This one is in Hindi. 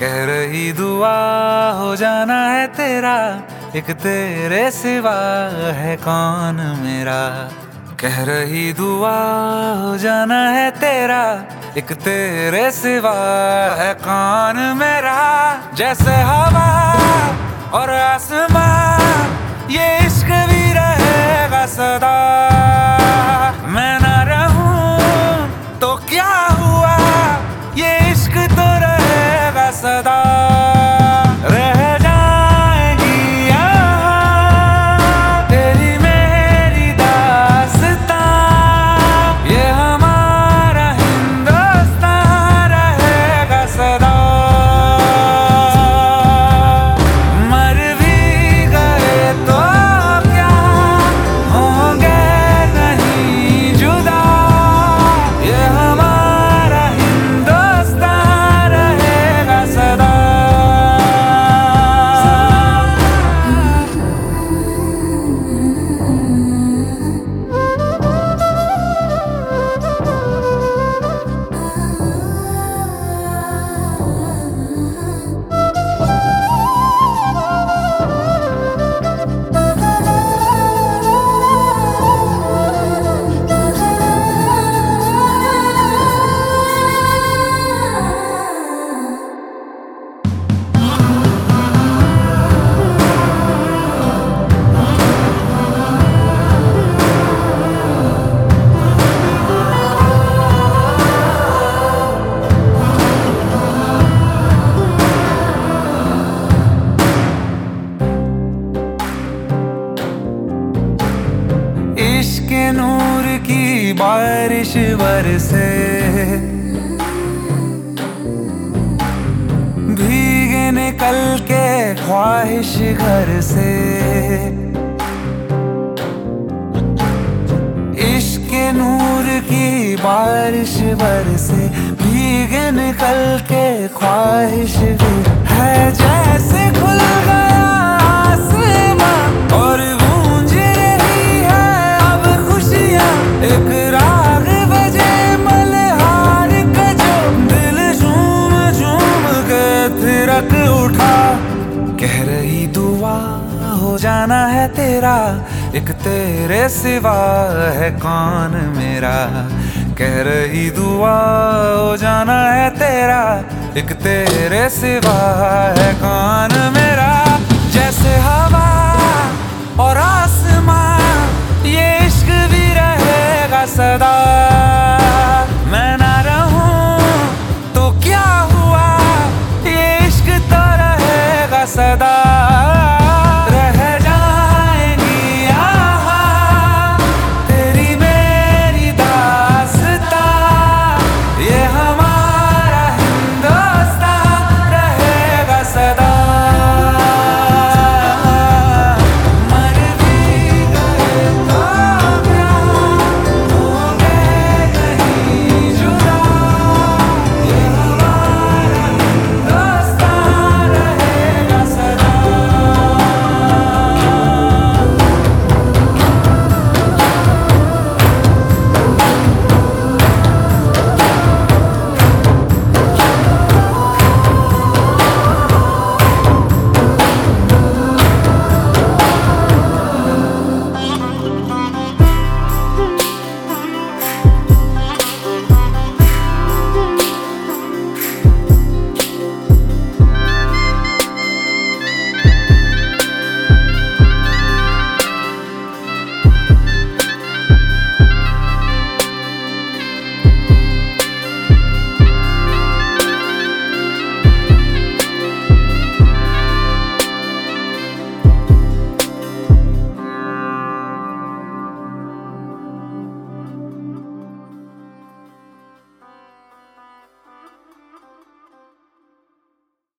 कह रही दुआ हो जाना है तेरा, एक तेरे सिवा है कौन मेरा। कह रही दुआ हो जाना है तेरा, एक तेरे सिवा है कौन मेरा। जैसे हवा और आसमां ये इश्क भी रहेगा सदा। मैं ना रहूं तो क्या हुआ, ये इश्क तो रहेगा सदा। रह जाएगी यहाँ तेरी मेरी दास्तां, ये हमारा हिंदुस्तान रहेगा सदा। मर भी गए तो क्या होंगे नहीं जुदा, ये हमारा हिंदुस्तान रहेगा सदा। इश्क नूर की बारिश बरसे, भीगे निकल के ख्वाहिश घर से। इश्क नूर की बारिश बरसे, भीगे निकल के ख्वाहिश है। जैसे खुल गया आसमां और गूंज रही है अब खुशियां, एक राग बजे मल्हार का जो दिल झूम झूम के थिरक उठा। कह रही दुआ हो जाना है तेरा, एक तेरे सिवा है कौन मेरा। कह रही दुआ हो जाना है तेरा, एक तेरे सिवा है कौन मेरा। जैसे हवा और आसमां